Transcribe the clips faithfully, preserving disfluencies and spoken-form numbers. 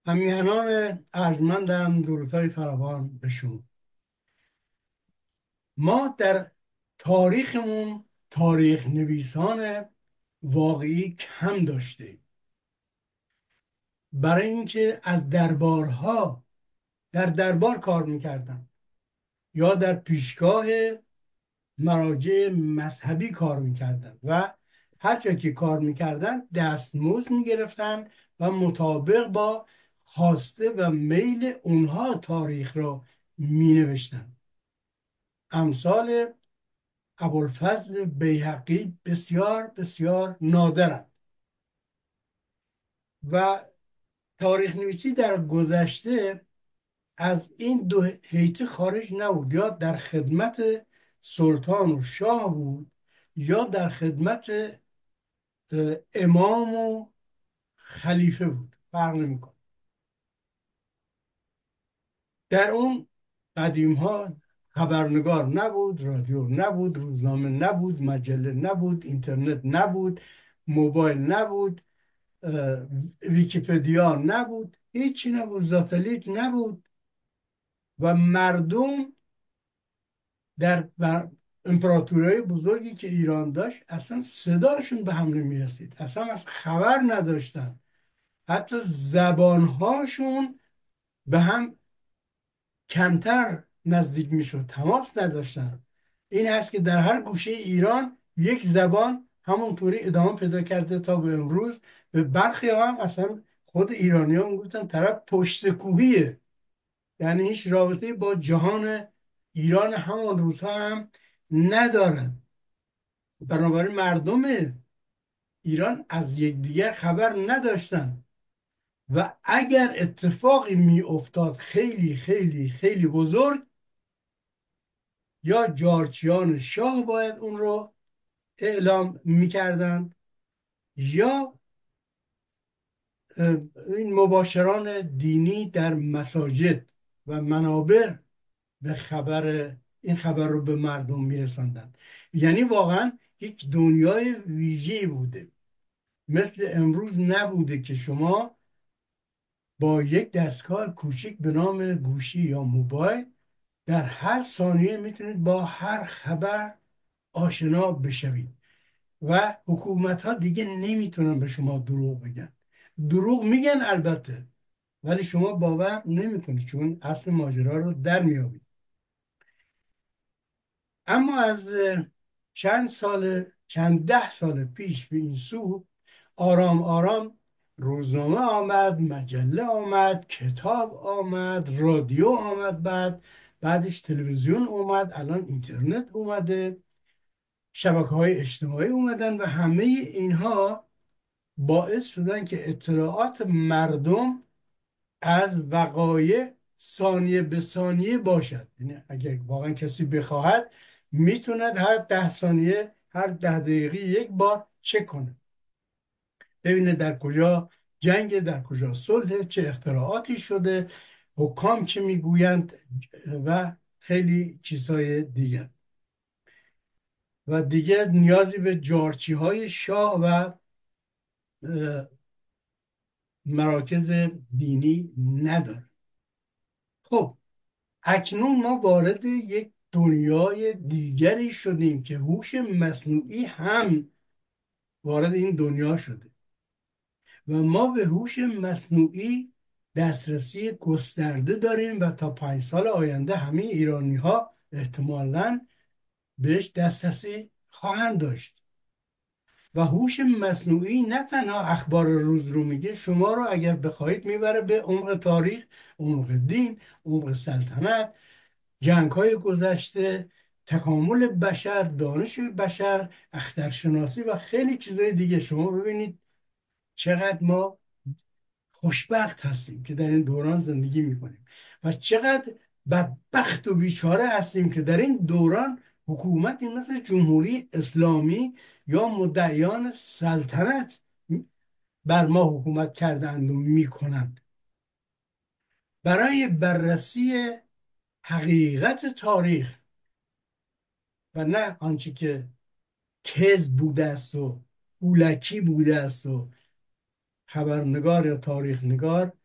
همیهنان ارجمندم، درودهای فراوان به شما. ما در تاریخمون تاریخ نویسان واقعی کم داشته، برای اینکه از دربارها در دربار کار میکردن یا در پیشگاه مراجع مذهبی کار میکردن و هر جا که کار میکردن دستمزد میگرفتن و مطابق با خواسته و میل اونها تاریخ را مینوشتن. امثال ابوالفضل بیهقی بسیار بسیار نادرند و تاریخ نویسی در گذشته از این دو هیته خارج نبود، یا در خدمت سلطان و شاه بود یا در خدمت امام و خلیفه بود، فرق نمی‌کنه. در اون قدیم ها خبرنگار نبود، رادیو نبود، روزنامه نبود، مجله نبود، اینترنت نبود، موبایل نبود، ویکیپدیا نبود، هیچی نبود، ساتلیت نبود و مردم در امپراتوری بزرگی که ایران داشت اصلا صداشون به هم نمیرسید، اصلا از خبر نداشتن، حتی زبانهاشون به هم کمتر نزدیک میشد، تماس نداشتن. این هست که در هر گوشه ایران یک زبان همونطوری ادامه پیدا کرده تا به امروز. به برخی هم اصلا خود ایرانی ها میگفتن طرف پشت کوهیه، یعنی هیچ رابطه با جهان ایران همون روزها هم ندارد. بنابراین مردم ایران از یکدیگر خبر نداشتن و اگر اتفاقی می افتاد خیلی خیلی خیلی بزرگ، یا جارچیان شاه باید اون رو اعلام میکردن یا این مباشران دینی در مساجد و منابر به خبر این خبر رو به مردم میرساندن. یعنی واقعا یک دنیای ویژه‌ای بوده، مثل امروز نبوده که شما با یک دستگاه کوچک به نام گوشی یا موبایل در هر ثانیه میتونید با هر خبر آشنا بشوید و حکومت ها دیگه نمیتونن به شما دروغ بگن. دروغ میگن البته، ولی شما باور نمیکنید چون اصل ماجرا رو در میابید. اما از چند سال چند ده سال پیش به این سو آرام آرام روزنامه آمد، مجله آمد، کتاب آمد، رادیو آمد، بعد بعدش تلویزیون اومد، الان اینترنت اومده، شبکه های اجتماعی اومدن و همه اینها باعث شدن که اطلاعات مردم از وقایع ثانیه به ثانیه باشد. یعنی اگر واقعا کسی بخواهد میتوند هر ده ثانیه، هر ده دقیقه یک بار چک کنه، ببینه در کجا جنگ، در کجا صلح، چه اختراعاتی شده، حکام چه میگویند و خیلی چیزهای دیگر. و دیگه نیازی به جارچی های شاه و مراکز دینی نداره. خب اکنون ما وارد یک دنیای دیگری شدیم که هوش مصنوعی هم وارد این دنیا شده و ما به هوش مصنوعی دسترسی گسترده داریم و تا پنج سال آینده همه ایرانی ها احتمالاً بهش دسترسی خواهند داشت. و هوش مصنوعی نه تنها اخبار روز رو میگه، شما رو اگر بخواید میبره به عمق تاریخ، عمق دین، عمق سلطنت، جنگ های گذشته، تکامل بشر، دانش بشر، اخترشناسی و خیلی چیزهای دیگه. شما ببینید چقدر ما خوشبخت هستیم که در این دوران زندگی میکنیم و چقدر بدبخت و بیچاره هستیم که در این دوران حکومتی مثل جمهوری اسلامی یا مدعیان سلطنت بر ما حکومت کردند و میکنند. برای بررسی حقیقت تاریخ و نه آنچه که کذب بوده است و اولکی بوده است و خبرنگار یا تاریخ نگار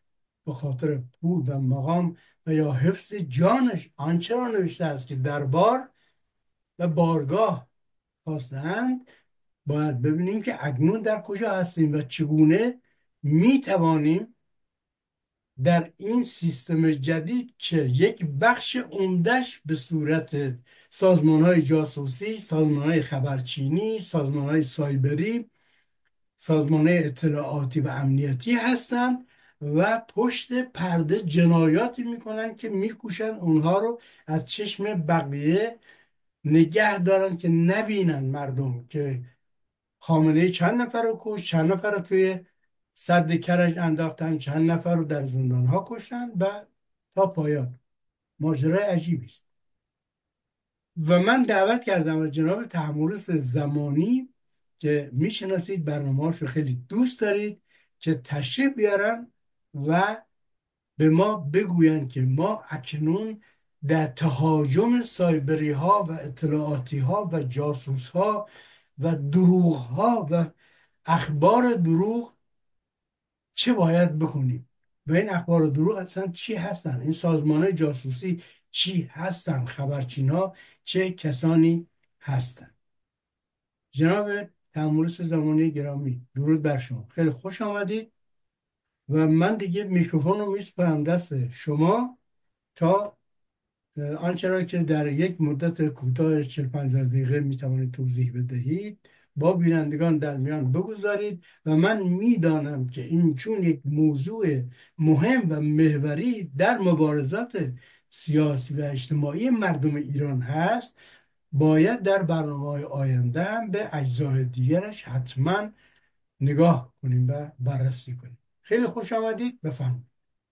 به خاطر پول و مقام و یا حفظ جانش آنچه را نوشته است که دربار و بارگاه خواستند، باید ببینیم که اکنون در کجا هستیم و چگونه می توانیم در این سیستم جدید که یک بخش عمدهش به صورت سازمان‌های جاسوسی، سازمان‌های خبرچینی، سازمان‌های سایبری، سازمان‌های اطلاعاتی و امنیتی هستند و پشت پرده جنایاتی میکنن که میکوشن اونها رو از چشم بقیه نگه دارن که نبینن مردم که خامنه چند نفر رو کش، چند نفر رو توی سد کرج انداختن، چند نفر رو در زندان ها کشتن و تا پایان. ماجرای عجیبی است. و من دعوت کردم از جناب تحمورس زمانی که میشناسید، برنامه‌اش رو خیلی دوست دارید، که تشریف بیارن و به ما بگوین که ما اکنون در تهاجم سایبری ها و اطلاعاتی ها و جاسوس ها و دروغ ها و اخبار دروغ چه باید بکنیم و این اخبار و دروغ اصلا چی هستن، این سازمان جاسوسی چی هستن، خبرچین ها چه کسانی هستن. جناب تحمورس زمانی گرامی، درود بر شما، خیلی خوش آمدید و من دیگه میکروفون رو میسپارم دست شما تا آنچه را که در یک مدت کوتاه چهل پنجاه دقیقه میتوانید توضیح بدهید با بینندگان در میان بگذارید. و من میدانم که این چون یک موضوع مهم و محوری در مبارزات سیاسی و اجتماعی مردم ایران هست، باید در برنامه‌های آینده هم به اجزای دیگرش حتما نگاه کنیم و بررسی کنیم. خیلی خوش آمدید، بفرمایید.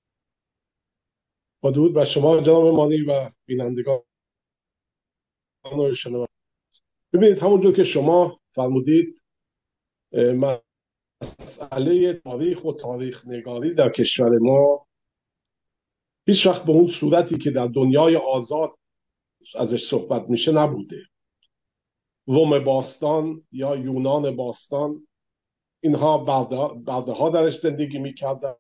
با درود بر شما جناب مانی و بینندگان و شنوندگان. ببینید، همونجور که شما فرمودید، مسئله تاریخ و تاریخ نگاری در کشور ما هیچ وقت به اون صورتی که در دنیای آزاد ازش صحبت میشه نبوده. روم باستان یا یونان باستان، اینها برده ها درش زندگی میکردن،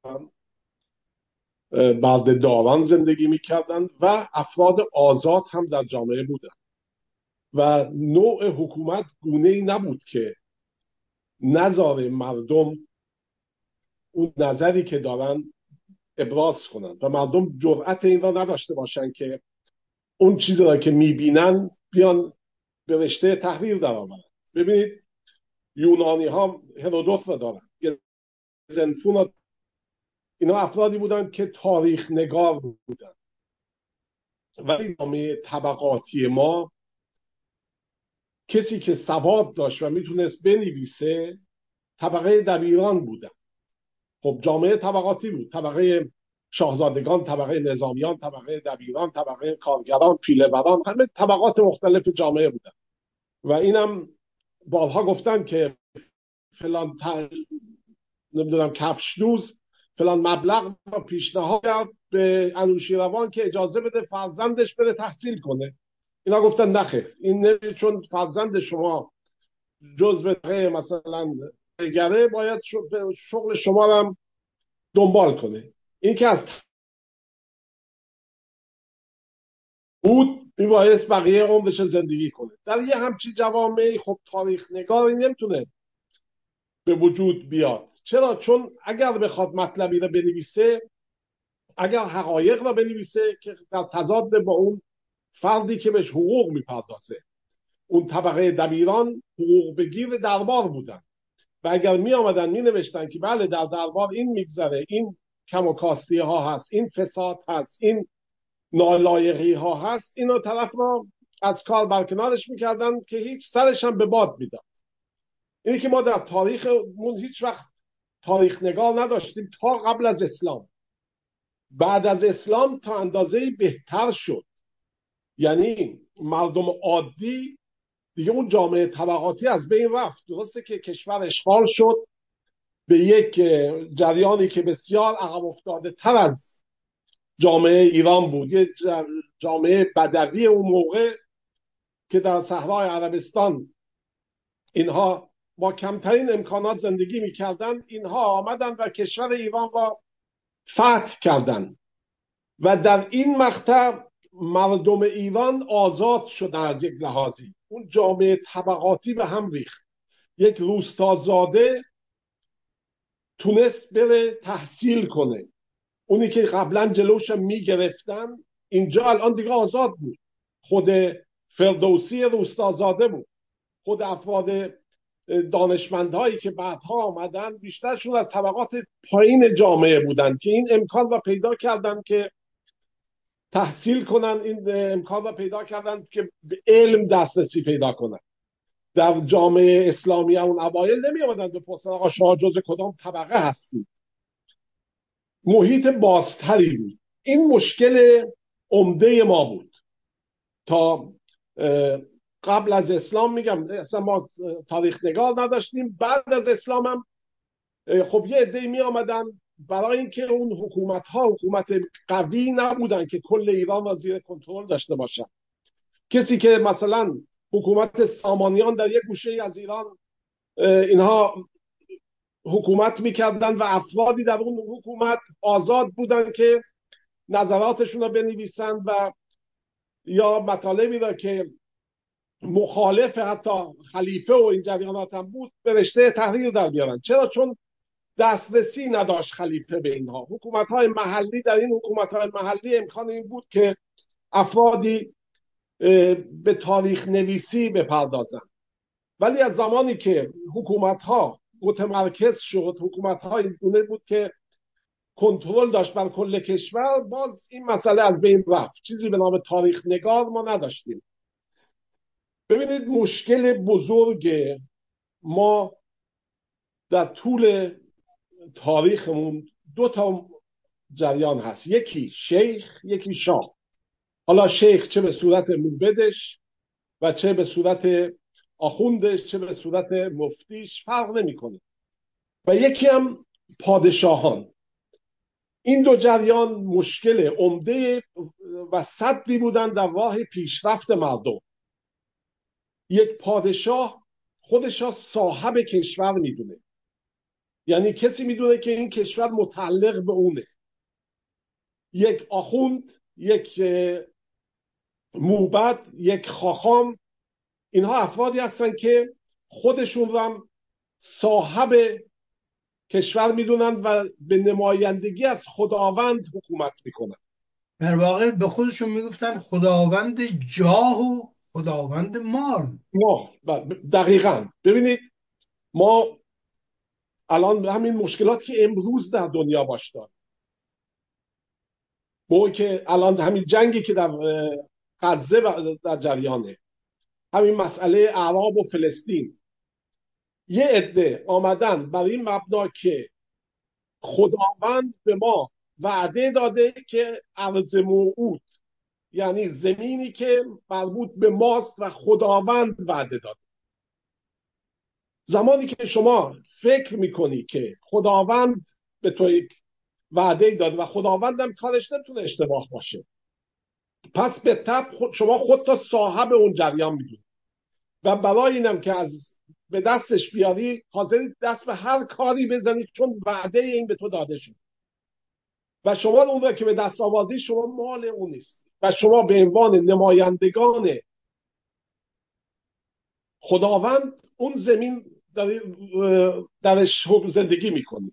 برده داران زندگی میکردن و افراد آزاد هم در جامعه بودن و نوع حکومت گونه‌ای نبود که نذاره مردم اون نظری که دارن ابراز کنن و مردم جرأت این را نداشته باشن که اون چیزی را که میبینن بیان به رشته تحریر در آورن. ببینید، یونانی ها هرودوت را دارن، زنفون، اینا افرادی بودن که تاریخ نگار بودن. ولی جامعه طبقاتی ما، کسی که سواد داشت و میتونست بنویسه طبقه دبیران بودن. خب جامعه طبقاتی بود، طبقه شاهزادگان، طبقه نظامیان، طبقه دبیران، طبقه کارگران، پیله‌وران، همه طبقات مختلف جامعه بودن. و اینم بارها گفتن که فلان ت... نمیدونم کفش دوز فلان مبلغ را پیشنهاد کرد به انوشیروان که اجازه بده فرزندش بره تحصیل کنه. اینا گفتن نخیر، این نمی... چون فرزند شما جزء مثلا گره، باید شغل شما رو هم دنبال کنه. این که از بود میبایست بقیه عمرش زندگی کنه. در یه همچی جوامعی خب تاریخ نگاری نمیتونه به وجود بیاد. چرا؟ چون اگر بخواد مطلبی رو بنویسه، اگر حقایق رو بنویسه که در تضاد با اون فردی که بهش حقوق میپردازه، اون طبقه دبیران حقوق بگیر دربار بودن و اگر می آمدن می نوشتن که بله در دربار این میگذره، این کم و کاستی ها هست، این فساد هست، این نالایقی ها هست، اینا طرف را از کار برکنارش میکردن که هیچ سرش هم به باد میداد. اینی که ما در تاریخمون هیچ وقت تاریخ نگار نداشتیم تا قبل از اسلام. بعد از اسلام تا اندازه‌ای بهتر شد. یعنی مردم عادی دیگه اون جامعه طبقاتی از بین رفت. درسته که کشور اشغال شد به یک جریانی که بسیار عقب افتاده تر از جامعه ایران بود، یه جامعه بدوی اون موقع که در صحرای عربستان اینها با کمترین امکانات زندگی میکردن، اینها آمدن و کشور ایران را فتح کردن و در این مقطع مردم ایران آزاد شدن. از یک لحاظی اون جامعه طبقاتی به هم ریخت. یک روستازاده تونست بره تحصیل کنه، اونی که قبلا جلوش میگرفتن اینجا الان دیگه آزاد بود. خود فردوسی روستازاده بود، خود افراد دانشمندهایی که بعدها آمدن بیشترشون از طبقات پایین جامعه بودن که این امکان را پیدا کردن که تحصیل کنن، این امکان را پیدا کردن که به علم دسترسی پیدا کنن. در جامعه اسلامی اون اوایل نمی آمدن بپرسن آقا شما جز کدام طبقه هستی. محیط بازتری بود. این مشکل عمده ما بود تا قبل از اسلام. میگم اصلا ما تاریخ نگار نداشتیم. بعد از اسلام هم خب یه عده‌ای می آمدن برای اینکه اون حکومت ها حکومت قوی نبودن که کل ایران را زیر کنترل داشته باشن. کسی که مثلا حکومت سامانیان در یک گوشه از ایران اینها حکومت میکردن و افرادی در اون حکومت آزاد بودن که نظراتشون رو بنویسن و یا مطالبی را که مخالف حتی خلیفه و این جریانات هم بود به رشته تحریر در بیارن. چرا؟ چون دسترسی نداشت خلیفه به اینها. حکومت‌های محلی، در این حکومت‌های محلی امکان این بود که افرادی به تاریخ نویسی بپردازن. ولی از زمانی که حکومت‌ها متمرکز شد، حکومت‌ها این گونه بود که کنترل داشت بر کل کشور، باز این مسئله از بین رفت. چیزی به نام تاریخ نگار ما نداشتیم. ببینید مشکل بزرگ ما در طول تاریخمون دو تا جریان هست، یکی شیخ، یکی شاه. حالا شیخ چه به صورت موبدش و چه به صورت آخوندش چه به صورت مفتیش فرق نمیکنه، و یکی هم پادشاهان. این دو جریان مشکل عمده و سدی بودن در راه پیشرفت مردم. یک پادشاه خودش را صاحب کشور میدونه، یعنی کسی میدونه که این کشور متعلق به اونه. یک آخوند، یک موبد، یک خاخام، اینها افرادی هستن که خودشون رو صاحب کشور میدونن و به نمایندگی از خداوند حکومت میکنن. در واقع به خودشون میگفتن خداوند جاه و خداوند مال. ما دقیقاً ببینید ما الان همین مشکلات که امروز در دنیا باش داریم، موقعی که الان همین جنگی که در غزه در جریانه، همین مسئله اعراب و فلسطین، یه عده آمدن برای این مبنا که خداوند به ما وعده داده که ارض موعود، یعنی زمینی که مربوط به ماست و خداوند وعده داده. زمانی که شما فکر میکنی که خداوند به تو یک وعده داده و خداوندم کارش نمیتونه اشتباه باشه، پس به طب خود شما خود تا صاحب اون جریان میدونی و برای اینم که از به دستش بیاری حاضری دست به هر کاری بزنی چون وعده این به تو داده شد و شما اون رو که به دست آوردی شما مال اون نیست و شما به عنوان نمایندگان خداوند اون زمین در درش زندگی میکنی.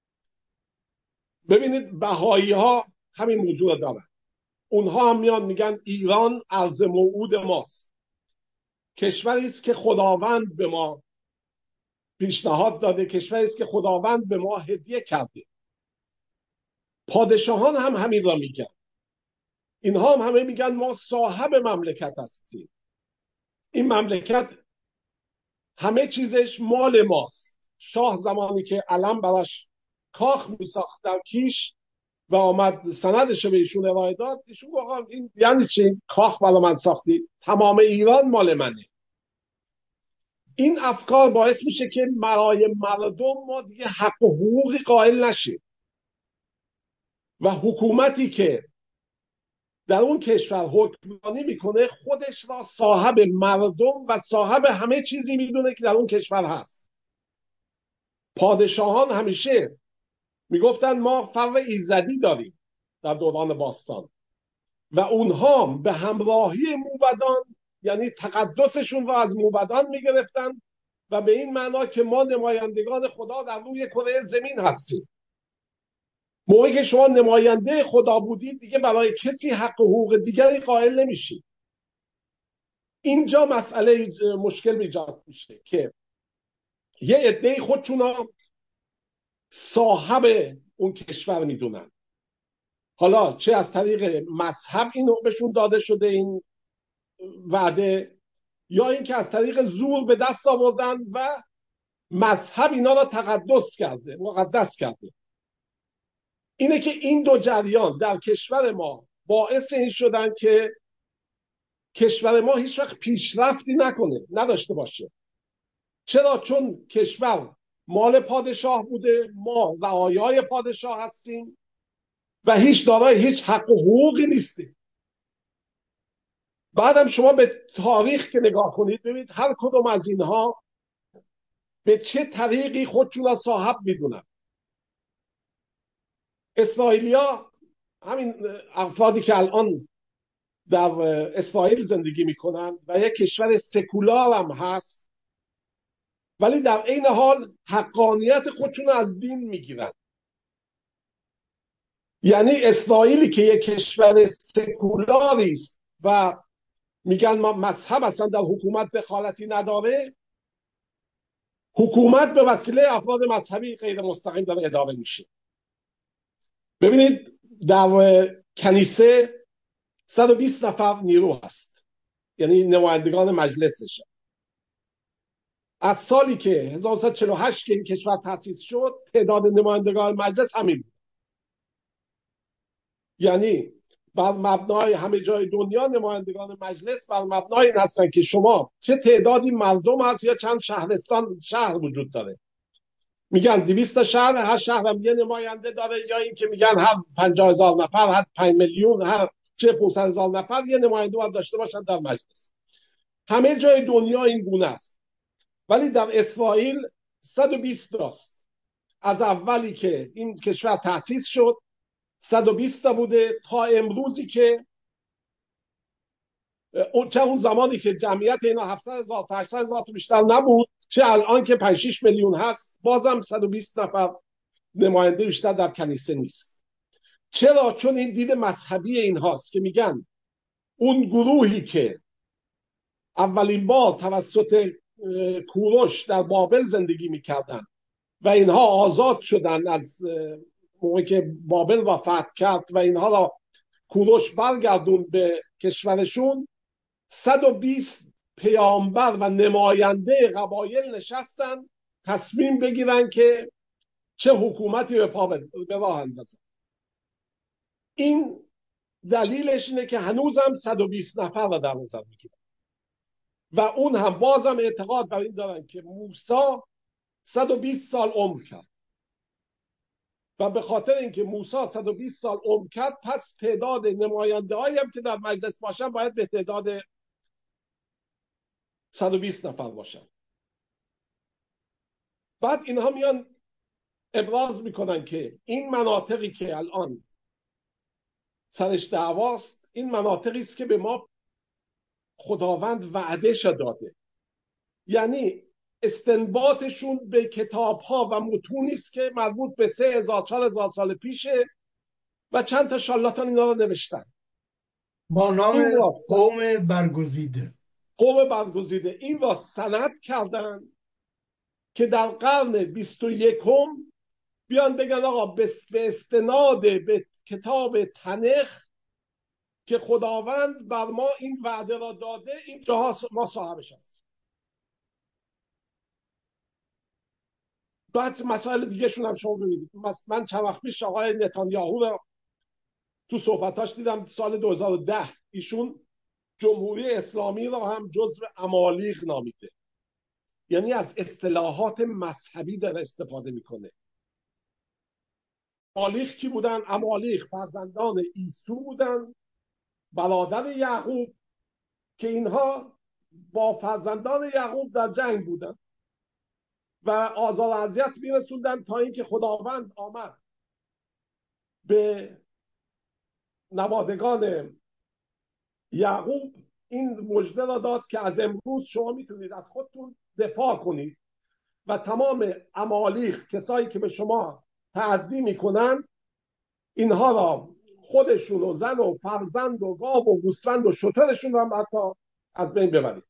ببینید بهایی ها همین موضوع دارن. اونها هم میان میگن ایران ارض موعود ماست، کشوری است که خداوند به ما پیشنهاد داده، کشوری است که خداوند به ما هدیه کرده. پادشاهان هم همین را میگن. اینها هم همه میگن ما صاحب مملکت هستیم، این مملکت همه چیزش مال ماست. شاه زمانی که علم براش کاخ میساخت در کیش و آمد سندش به ایشون ارائه داد، ایشون گفت این یعنی چی کاخ برای من ساختی؟ تمام ایران مال منه. این افکار باعث میشه که برای مردم ما دیگه حق و حقوقی قائل نشیم و حکومتی که در اون کشور حکمرانی میکنه خودش را صاحب مردم و صاحب همه چیزی میدونه که در اون کشور هست. پادشاهان همیشه میگفتن ما فر ایزدی داریم در دوران باستان و اونها به همراهی موبدان، یعنی تقدسشون رو از موبدان میگرفتن و به این معنا که ما نمایندگان خدا در روی کره زمین هستیم. موقعی که شما نماینده خدا بودید دیگه برای کسی حق و حقوق دیگری قائل نمیشید. اینجا مسئله مشکل ایجاد میشه که یه عده‌ای خودشونا صاحب اون کشور میدونن، حالا چه از طریق مذهب اینو بهشون داده شده این وعده، یا اینکه از طریق زور به دست آوردن و مذهب اینا را تقدس کرده، مقدس کرده. اینه که این دو جریان در کشور ما باعث این شدن که کشور ما هیچ وقت پیشرفتی نکنه، نداشته باشه. چرا؟ چون کشور مال پادشاه بوده، ما رعایای پادشاه هستیم و هیچ دارای هیچ حق و حقوقی نیستیم. بعدم شما به تاریخ که نگاه کنید ببینید هر کدوم از اینها به چه طریقی خودشون را صاحب میدونن. اسرائیلیا، همین افرادی که الان در اسرائیل زندگی میکنن و یک کشور سکولار هم هست، ولی در این حال حقانیت خودشون از دین میگیرن. یعنی اسرائیلی که یک کشور سکولاری است و میگن ما مذهب اصلا در حکومت دخالتی نداره، حکومت به وسیله افراد مذهبی غیر مستقیم داره اداره میشه. ببینید در کنیسه صد و بیست نفر نیرو هست، یعنی نمایندگان مجلسش. از سالی که هزار و سیصد و چهل و هشت که این کشور تأسیس شد تعداد نمایندگان مجلس همین بود. یعنی بر مبنای همه جای دنیا نمایندگان مجلس بر مبنای این هستن که شما چه تعدادی مردم هست یا چند شهرستان شهر وجود داره. میگن دویست تا شهر، هر شهر هم یه نماینده داره، یا این که میگن هر پنجاه هزار نفر، هر پنج میلیون، هر چه پانصد هزار نفر یه نماینده باید داشته باشن در مجلس. همه جای دنیا این گونه است، ولی در اسرائیل صد و بیست تاست. از اولی که این کشور تأسیس شد صد و بیست تا بوده تا امروزی که چه اون زمانی که جمعیت اینا هفتصد هزار تا هشتصد هزار تا بیشتر نبود، چه الان که پنج شش میلیون هست، بازم صد و بیست نفر نماینده بیشتر در کنیسه نیست. چرا؟ چون این دید مذهبی این هاست که میگن اون گروهی که اولین بار توسط کوروش در بابل زندگی میکردن و اینها آزاد شدن از موقعی که بابل را فتح کرد و اینها را کوروش برگردون به کشورشون، صد و بیست پیامبر و نماینده قبایل نشستن تصمیم بگیرن که چه حکومتی به پا به راه اندازن. این دلیلش اینه که هنوزم صد و بیست نفر را در نظر میگیرن و اون هم بازم اعتقاد بر این دارن که موسی صد و بیست سال عمر کرد و به خاطر اینکه موسی صد و بیست سال عمر کرد پس تعداد نماینده هایی هم که در مجلس باشن باید به تعداد صد و بیست نفر باشن. بعد اینها میان ابراز میکنن که این مناطقی که الان سرش دعواست این مناطقی است که به ما خداوند وعدهش داده. یعنی استنباطشون به کتاب‌ها و متونی است که مربوط به سه هزار چهار هزار سال پیشه و چند تا شالاتان اینا رو نوشتن با نام قوم برگزیده. قوم برگزیده این را سند کردن که در قرن بیست و یکم بیان بگن آقا به استناد به کتاب تنخ که خداوند بر ما این وعده را داده، این جاها ما صاحبش هست. بعد مسائل دیگه شون هم شما ببینید. من چند وقت پیش آقای نتانیاهو رو تو صحبتاش دیدم، سال دو هزار و ده ایشون جمهوری اسلامی را هم جزو امالیق نامیده، یعنی از اصطلاحات مذهبی داره استفاده میکنه. امالیق کی بودن؟ امالیق فرزندان عیسی بودن، برادر یعقوب، که اینها با فرزندان یعقوب در جنگ بودن و آزار و اذیت میرسوندن تا اینکه خداوند آمد به نوادگان یعقوب این مژده را داد که از امروز شما میتونید از خودتون دفاع کنید و تمام امالیخ، کسایی که به شما تعدی میکنن، اینها را، خودشون و زن و فرزند و گاو و گوسفند و شترشون را حتی از بین ببرید.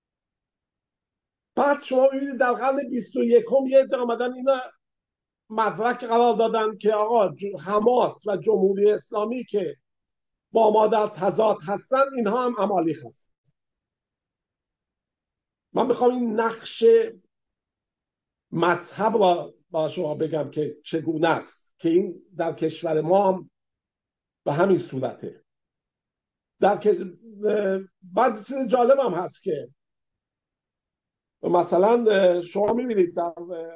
بعد شما ببینید در قرن بیست و یکم یه عده آمدن اینا مدرک قرار دادن که آقا حماس و جمهوری اسلامی که با ما در تضاد هستن، اینها هم امالیخ هست. من میخوام این نقش مذهب را با شما بگم که چگونه است که این در کشور ما هم به همین صورته. در که بعد چیز جالب هم هست که مثلا شما میبینید در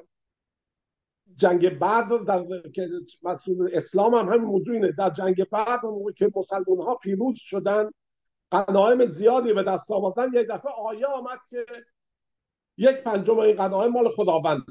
جنگ بدر، در که مسئول اسلام هم همین موضوع اینه، در جنگ بدر موقعی که مسلمان ها پیروز شدن، غنایم زیادی به دست آوردن، یک دفعه آیه آمد که یک پنجم این غنایم مال خداونده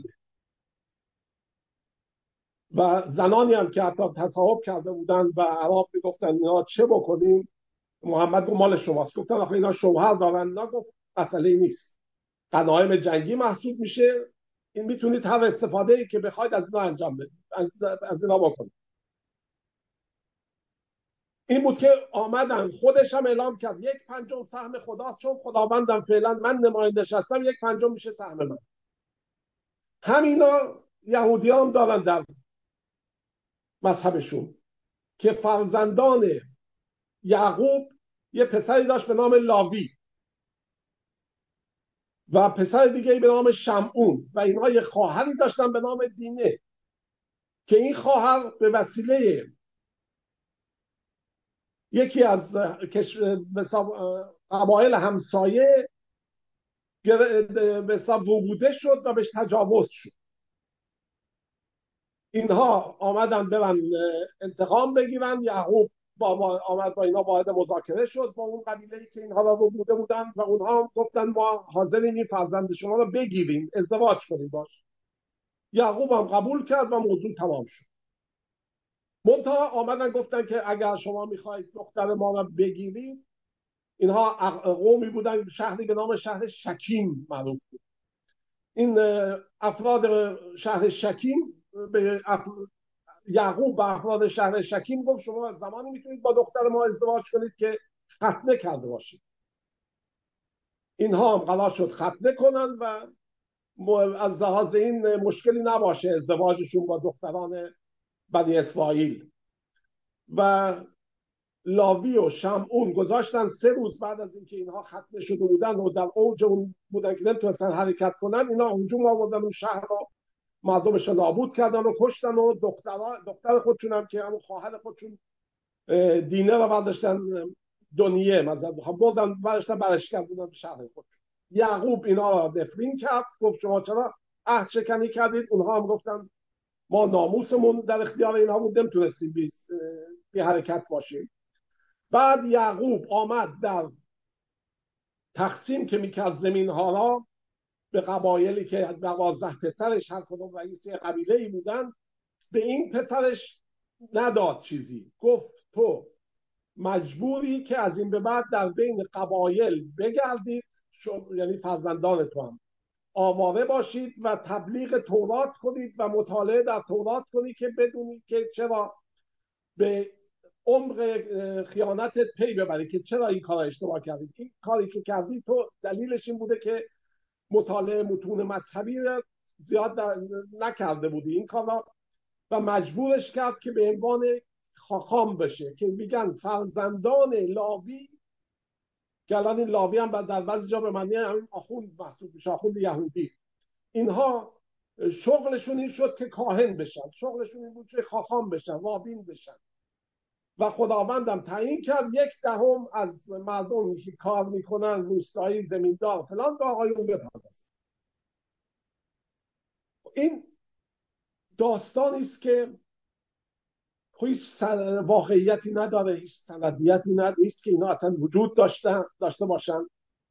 و زنانی هم که حتی تصاحب کرده بودن و عرب میگفتن اینا چه بکنیم، محمد گفت مال شماست. گفتن آخه اینا شوهر دارن. نه، گفت مسئله نیست، غنایم جنگی محسوب میشه، این میتونید هر استفاده ای که بخواید از اینا انجام بدید، از اینا بکنید. این بود که آمدن، خودش هم اعلام کرد یک پنجم سهم خداست، چون خداوندم فعلا من نمایندش هستم، یک پنجم میشه سهم من. همینا یهودی هم دارن در مذهبشون که فرزندان یعقوب یه پسری داشت به نام لاوی و پسر دیگه به نام شمعون و اینها یه خواهری داشتن به نام دینه که این خواهر به وسیله یکی از قبایل همسایه به حساب بوده شد و بهش تجاوز شد. اینها آمدن برن انتقام بگیرن. یعقوب با آمد با اینا وارد مذاکره شد با اون قبیله‌ای که اینها را رو بوده بودن و اونها هم گفتن ما حاضریم این فرزند شما را بگیریم، ازدواج کنیم باش. یعقوب هم قبول کرد و موضوع تمام شد. منتها آمدن گفتن که اگر شما میخواید دختر ما را بگیرید، اینها قومی بودن، شهری به نام شهر شکیم معروف بود. این افراد شهر شکیم به یعقوب به افراد شهر شکیم گفت شما از زمانی میتونید با دختر ما ازدواج کنید که ختنه کرده باشید. اینها هم قرار شد ختنه کنن و از لحاظ این مشکلی نباشه ازدواجشون با دختران بنی اسرائیل. و لاوی و شمعون گذاشتن سه روز بعد از اینکه اینها ختنه شده بودن و در اوج اون بودن که نمیتونستن حرکت کنن، اینا هجوم آوردن اون شهر رو، مردمش رو نابود کردن و کشتن و دختر دختر خودشون هم که همون خواهر خودشون دینه رو برداشتن، دنیه مثلا بردن برداشتن برش کردن به شهر خودشون. یعقوب اینا رو دفرین کرد، گفت شما چرا عهد شکنی کردید؟ اونها هم گفتن ما ناموسمون در اختیار اینها بود، نمیتونستیم بی, بی حرکت باشیم. بعد یعقوب آمد در تقسیم که میکرد زمین ها را به قبایلی که دوازده پسرش هر کدوم رئیس قبیله ای بودن، به این پسرش نداد چیزی. گفت تو مجبوری که از این به بعد در بین قبایل بگردید، یعنی فرزندان تو هم آواره باشید و تبلیغ تورات کنید و مطالعه در تورات کنید که بدونید که چرا به عمق خیانتت پی ببری، که چرا این کار اشتباه کردید. این کاری که کردی تو دلیلش این بوده که مطالعه متون مذهبی زیاد نکرده بودی این کارا، و مجبورش کرد که به عنوان خاخام بشه که میگن فرزندان لاوی، که الان این لاوی هم در بعضی جا به معنی همین آخوند محسوب میشه، آخوند یهودی. اینها شغلشون این شد که کاهن بشن، شغلشون این بود که خاخام بشن، رابین بشن. و خداوندم تعیین کرد یک دهم از مردم که کار میکنن، روستایی، زمیندار فلان، به آقایون بپردازن. این داستانی است که هیچ واقعیتی نداره، هیچ سندیتی نیست که اینا اصلا وجود داشته داشته باشن.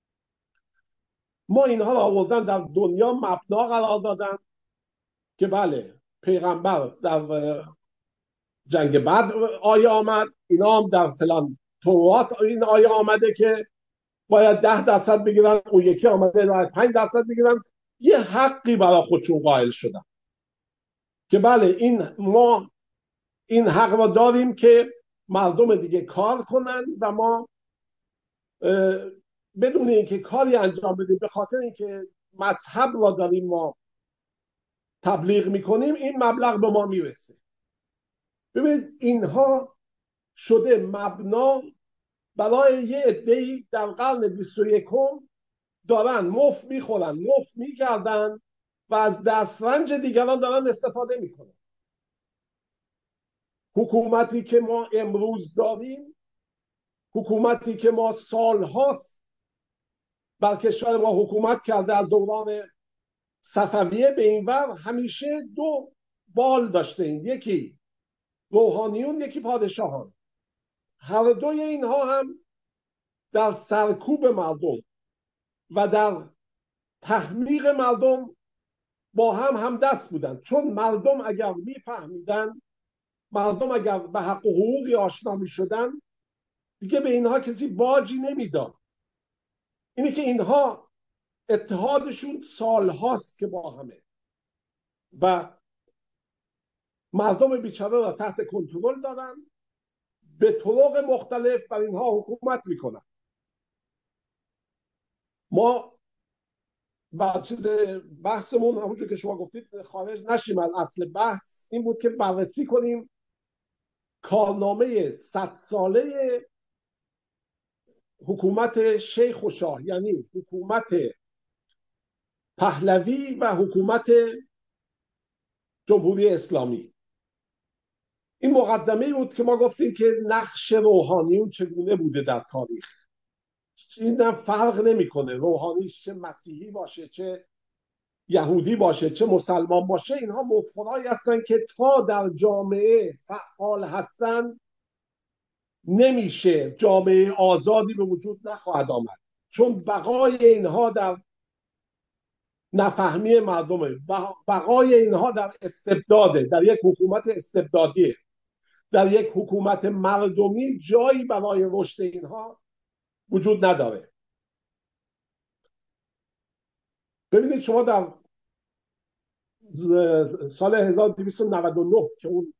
ما اینها را آوردن در دنیا مبنا قرار دادن که بله پیغمبر در جنگ بعد آیه آمد، اینا هم در فلان تورات این آیه آمده که باید ده درصد بگیرن، اون یکی آمده باید پنج درصد بگیرن. یه حقی برای خودشون قائل شدن که بله این ما این حق را داریم که مردم دیگه کار کنن و ما بدون اینکه کاری انجام بدیم به خاطر اینکه مذهب را داریم ما تبلیغ میکنیم این مبلغ به ما میرسه. ببینید اینها شده مبنا برای یه عده‌ای در قرن بیست و یکم دارن مفت میخورن مفت میگردن و از دسترنج دیگران دارن استفاده میکنن. حکومتی که ما امروز داریم، حکومتی که ما سالهاست بر کشور ما حکومت کرده از دوران صفویه به این ور، همیشه دو بال داشته این، یکی روحانیون یکی پادشاهان. هر دوی اینها هم در سرکوب مردم و در تحمیق مردم با هم هم دست بودن، چون مردم اگر میفهمیدن، مردم اگر به حق و حقوقی آشنا میشدن دیگه به اینها کسی باجی نمیداد. اینه که اینها اتحادشون سالهاست که با همه و مردم بیچاره را تحت کنترل دارن، به طرق مختلف بر اینها حکومت میکنن. ما بعد چیز بحثمون همونجور که شما گفتید خارج نشیم از اصل بحث، این بود که بررسی کنیم کارنامه صد ساله حکومت شیخ و شاه، یعنی حکومت پهلوی و حکومت جمهوری اسلامی. این مقدمه بود که ما گفتیم که نقش روحانیون چگونه بوده در تاریخ. این فرق نمیکنه روحانی چه مسیحی باشه، چه یهودی باشه، چه مسلمان باشه، اینها مفکرایی هستن که تا در جامعه فعال هستن نمیشه جامعه آزادی به وجود نخواهد آمد، چون بقای اینها در نفهمی مردمه، بقای اینها در استبداده، در یک حکومت استبدادیه، در یک حکومت مردمی جایی برای رشد اینها وجود نداره. ببینید شما در سال هزار و دویست و نود و نه که اون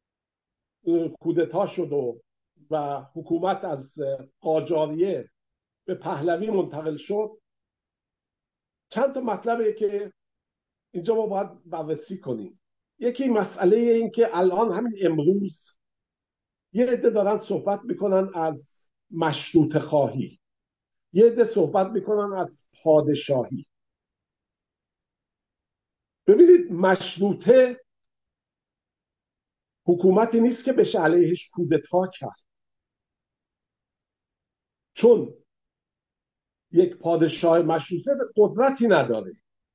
کودتا شد و, و حکومت از قاجاریه به پهلوی منتقل شد، چند تا مطلبه که اینجا ما باید بررسی کنیم. یکی مسئله این که الان همین امروز یه عده دارن صحبت میکنن از مشروطه خواهی، یه عده صحبت میکنن از پادشاهی. ببینید مشروطه حکومتی نیست که بشه علیهش کودتا کرد، چون یک پادشاه مشروطه قدرتی نداره.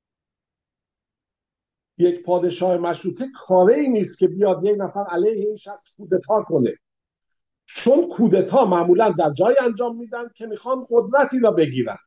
یک پادشاه مشروطه کاری نیست که بیاد یک نفر علیه این شخص کودتا کنه، چون کودتا معمولا در جای انجام میدن که میخوان قدرتی را بگیرن.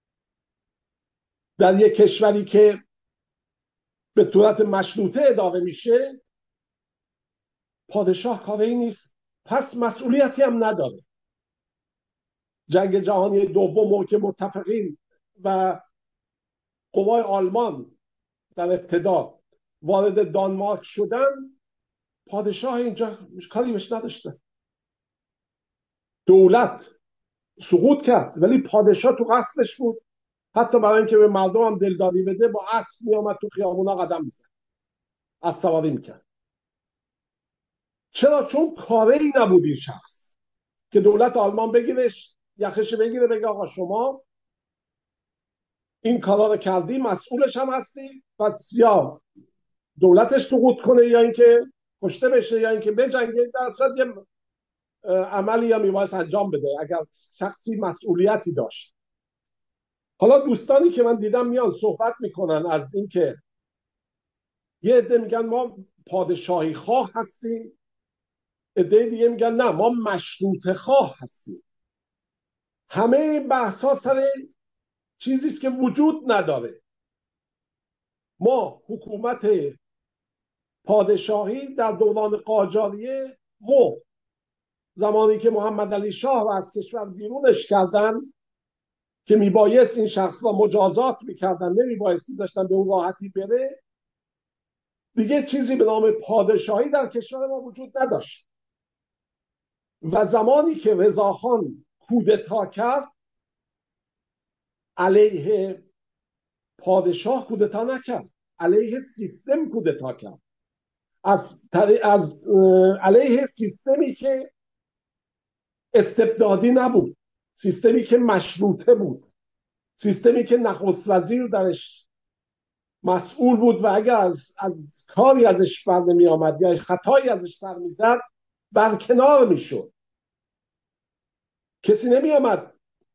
در یک کشوری که به صورت مشروطه اداره میشه پادشاه کاری نیست، پس مسئولیتی هم نداره. جنگ جهانی دوم که متفقین و قوای آلمان در ابتدا وارد دانمارک شدن، پادشاه اینجا کاری بهش نداشته. دولت سقوط کرد ولی پادشاه تو قصدش بود، حتی برای اینکه به مردم هم دلداری بده با اسب میامد تو خیابونا قدم میزد، از سواری میکرد. چرا؟ چون کاری نبود این شخص که دولت آلمان بگیرش یخش بگیره بگه آقا شما این کارا رو کردی، مسئولش هم هستی، پس یا دولتش سقوط کنه یا اینکه کشته بشه یا اینکه بجنگه. در صورت یه عملی هم میبایست انجام بده اگر شخصی مسئولیتی داشت. حالا دوستانی که من دیدم میان صحبت میکنن از اینکه یه عده میگن ما پادشاهی خواه هستیم، عده دیگه میگن نه ما مشروطه خواه هستیم. همه این بحث ها سر چیزیست که وجود نداره. ما حکومت پادشاهی در دوران قاجاریه مرد. زمانی که محمد علی شاه را از کشور بیرونش کردن که میبایست این شخص را مجازات میکردن، نمیبایست میذاشتن به اون راحتی بره، دیگه چیزی به نام پادشاهی در کشور ما وجود نداشت. و زمانی که رضاخان کودتا کرد، علیه پادشاه کودتا نکرد، علیه سیستم کودتا کرد، از, از علیه سیستمی که استبدادی نبود، سیستمی که مشروطه بود، سیستمی که نخست وزیر درش مسئول بود و اگر از, از کاری ازش بر نمی آمد یا خطایی ازش سر می زد برکنار می شد. کسی نمی آمد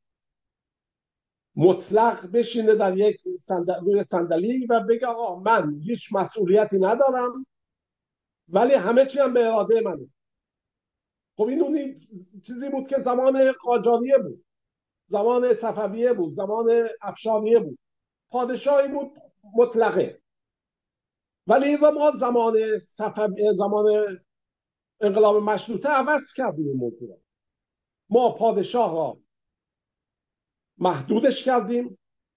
مطلق بشینه در یک صندل... روی صندلی و بگه آقا من هیچ مسئولیتی ندارم ولی همه چی هم به اراده منه. خب این اون چیزی بود که زمان قاجاریه بود، زمان صفویه بود، زمان افشاریه بود، پادشاهی بود مطلقه. ولی و ما زمان صفویه، زمان انقلاب مشروطه عوض کردیم این موضوع. ما پادشاه را محدودش کردیم،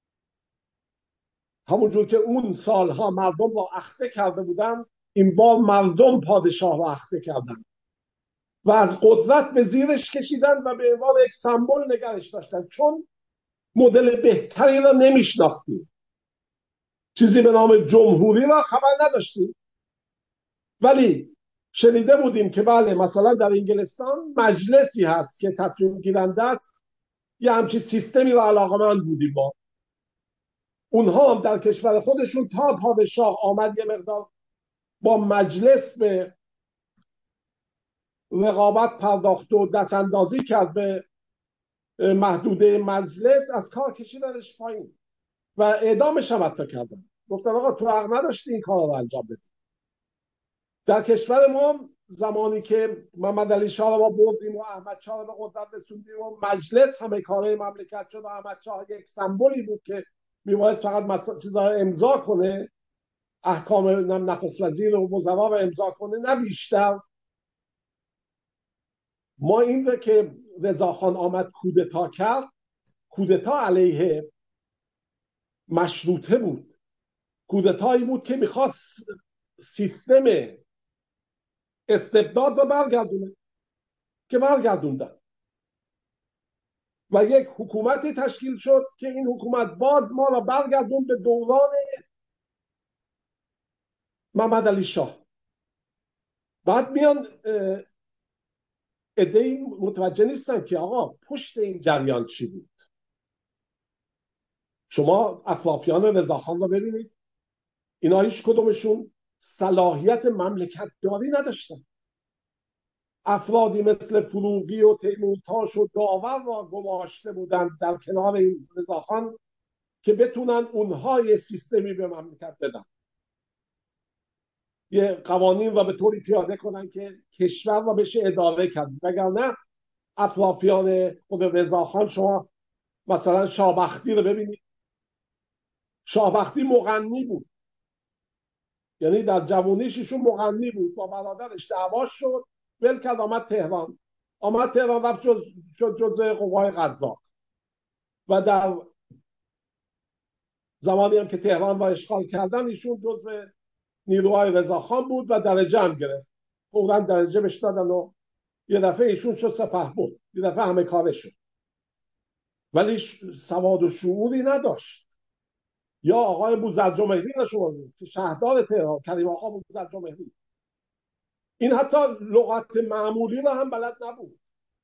همونجور که اون سالها مردم را اخته کرده بودن، این بار مردم پادشاه را اخته کردن و از قدرت به زیرش کشیدن و به عنوان یک سمبل نگرش داشتن، چون مدل بهتری را نمیشناختیم، چیزی به نام جمهوری را خبر نداشتیم. ولی شنیده بودیم که بله مثلا در انگلستان مجلسی هست که تصمیم گیرنده است، یه همچین سیستمی را علاقمند بودیم با اونها هم در کشور خودشون تا پادشاه آمد یه مقدار با مجلس به رقابت پرداخت و دست اندازی کرد به محدوده مجلس، از کار کشیدنش پایین و اعدامش هم حتی کردن. گفتن آقا تو حق نداشتی این کار رو انجام بدی. در کشور ما زمانی که محمد علی شاه رو ما بردیم و احمد شاه رو به قدرت رسوندیم و مجلس همه کاره مملکت شد و احمد شاه یک سمبولی بود که میبایست فقط مس... چیزا امضا کنه، احکام نخست وزیر و وزرا رو امضا کنه نه بیشتر. ما این رو که رضاخان آمد کودتا کرد، کودتا علیه مشروطه بود، کودتایی بود که میخواست سیستم استبداد رو برگردونه که برگردوندن و یک حکومتی تشکیل شد که این حکومت باز ما را برگردون به دوران محمد علی شاه. بعد میان عده‌ای متوجه نیستن که آقا پشت این جریان چی بود. شما اطرافیان رضاخان رو ببینید، اینا هیچ کدومشون صلاحیت مملکت داری نداشتن. افرادی مثل فروغی و تیمورتاش و داور را گماشته بودند در کنار این رضاخان که بتونن اونها یه سیستمی به مملکت بدن، یه قوانین را به طوری پیاده کنن که کشور را بشه اداره کرد. وگرنه اطرافیان خود رضاخان، شما مثلا شاهبختی رو ببینید، شاهبختی مغنی بود، یعنی در جوانیش ایشون مغنی بود، با برادرش دعوا شد، ول کرد آمد تهران، آمد تهران رفت جز شد جزء قوای قزاق و در زمانی هم که تهران را اشغال کردن ایشون جزء نیروهای رضاخان بود و درجه هم گرفت، فوراً درجه بهش دادن و یه دفعه ایشون شد سپهبد، یه دفعه همه کاره شد. ولی سواد و شعوری نداشت. یا آقای بوزرجمهری را شما ببینید که شهردار تهران، کریم آقا بوزرجمهری، این حتی لغت معمولی را هم بلد نبود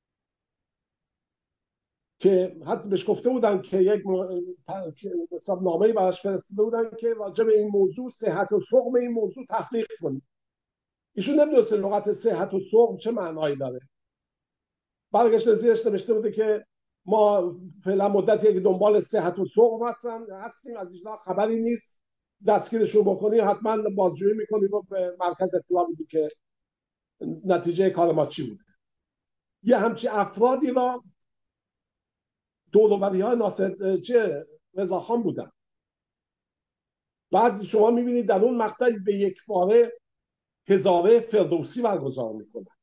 که حتی بهش گفته بودن که یک حساب نامه‌ای براش فرستاده بودن که راجع به این موضوع صحت و سقم این موضوع تحقیق کنید. ایشون نمی‌دونست لغت صحت و سقم چه معنایی داره. برگشت زیرش نوشته بوده که ما فعلا مدتی که دنبال صحت و سقم هستن هستیم، از ایشون خبری نیست، دستگیرشون بکنیم حتما بازجویی میکنیم و به مرکز اطلاع میدیم که نتیجه کار ما چی بوده. یه همچی افرادی را دور و بری‌های ناصر چه رضاخان بودن. بعد شما میبینید در اون مقطع به یک باره هزاره فردوسی برگزار میکنن.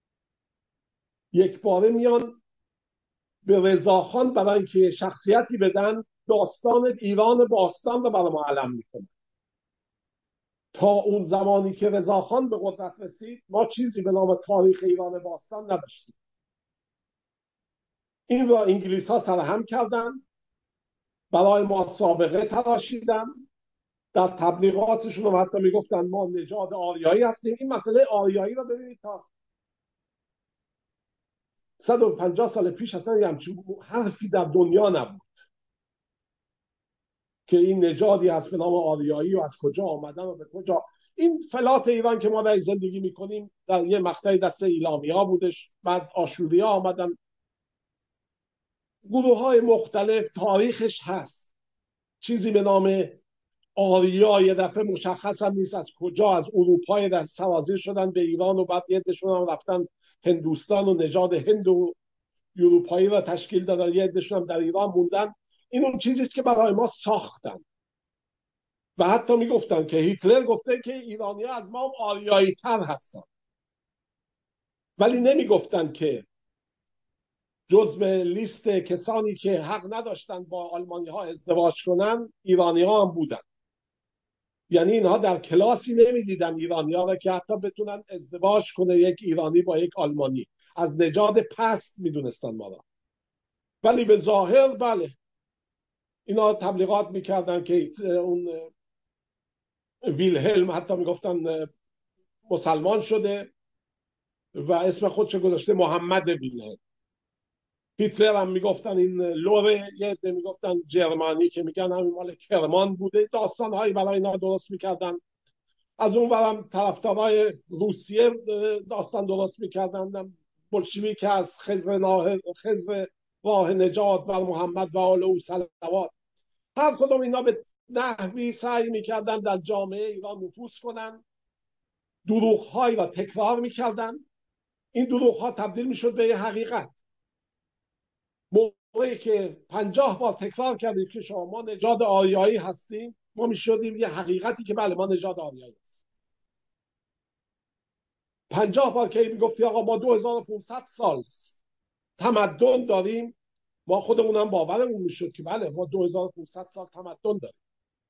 یک باره میان به رضاخان برای اینکه شخصیتی بدن داستان ایران باستان رو برای ما علم میکنن. تا اون زمانی که رضاخان به قدرت رسید ما چیزی به نام تاریخ ایران باستان نداشتیم. این را انگلیس ها سرهم کردن، برای ما سابقه تراشیدن، در تبلیغاتشون هم حتی میگفتن ما نژاد آریایی هستیم. این مسئله آریایی را ببینید تا صد و پنجاه سال پیش اصلا یه همچین حرفی در دنیا نبود که این نژادی هست به نام آریایی و از کجا آمدن و به کجا. این فلات ایران که ما در زندگی میکنیم در یه مقطعی دست ایلامی ها بودش، بعد آشوری ها آمدن، گروه های مختلف، تاریخش هست. چیزی به نام آریا یه دفعه مشخص هم نیست از کجا، از اروپای در سرازیر شدن به ایران و بعد یه عده‌شون هم رفتن هندوستان و نژاد هند و اروپایی را تشکیل دادن، یه عده‌شون هم در ایران موندن. این اون چیزی است که برای ما ساختن و حتی میگفتن که هیتلر گفته که ایرانی‌ها از ما آریایی تر هستن، ولی نمیگفتن که جزء لیست کسانی که حق نداشتن با آلمانی‌ها ازدواج کنن ایرانی‌ها هم بودن. یعنی اینها در کلاسی نمیدیدن ایرانی‌ها را که حتی بتونن ازدواج کنه یک ایرانی با یک آلمانی، از نژاد پست میدونستن ما را. ولی به ظاهر بله اینا تبلیغات میکردن که اون ویلهلم حتی میگفتن مسلمان شده و اسم خودش گذاشته محمد ویلهلم. هیتلر هم میگفتن این لوره، یه عده میگفتن جرمانی که میگن همین مال کرمان بوده. داستانهایی برای اینا درست میکردن. از اون ورم طرفدارای روسیه داستان درست میکردن، بلشویک از خضر ناه خضر راه نجات بر محمد و آل او صلوات. هر کدوم اینا به نحوی سعی میکردن در جامعه ایران نفوذ کنن، دروغ‌هایی را تکرار میکردن. این دروغ‌ها تبدیل میشد به یه حقیقت. موقعی که پنجاه بار تکرار کردیم که شما ما نژاد آریایی هستیم، ما میشدیم یه حقیقتی که بله ما نژاد آریایی هستیم. پنجاه بار که میگفتی آقا ما دو هزار و پانصد سال تمدن داریم، ما خودمونم باورمون میشد که بله ما دو هزار و پانصد سال تمدن داریم.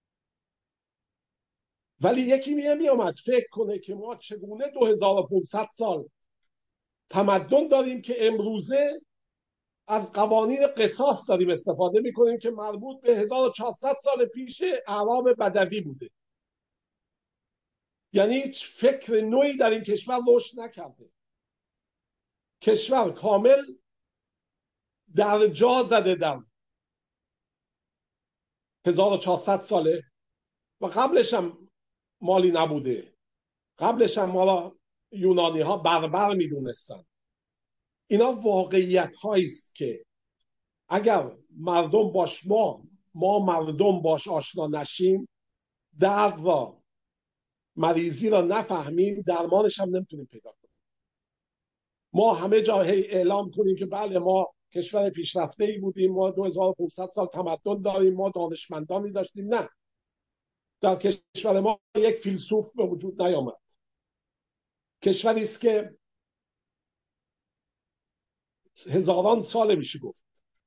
ولی یکی میه میامد فکر کنه که ما چگونه دو هزار و پانصد سال تمدن داریم که امروزه از قوانین قصاص داریم استفاده میکنیم که مربوط به هزار و چهارصد سال پیش اعراب بدوی بوده. یعنی هیچ فکر نوعی در این کشور رشد نکرده. کشور کامل در جا زده در هزار و چهارصد ساله و قبلش هم مالی نبوده. قبلش هم ما را یونانی ها بربر میدونستن. اینا واقعیت هایی است که اگر مردم باش ما ما مردم باش آشنا نشیم، درد را مریضی را نفهمیم، درمانش هم نمیتونیم پیدا کنیم. ما همه جا اعلام کنیم که بله ما کشور پیشرفته ای بودیم، ما دو هزار و پانصد سال تمدن داریم، ما دانشمندانی داشتیم. نه، در کشور ما یک فیلسوف به وجود نیامد. کشوری است که هزاران سال میشه گفت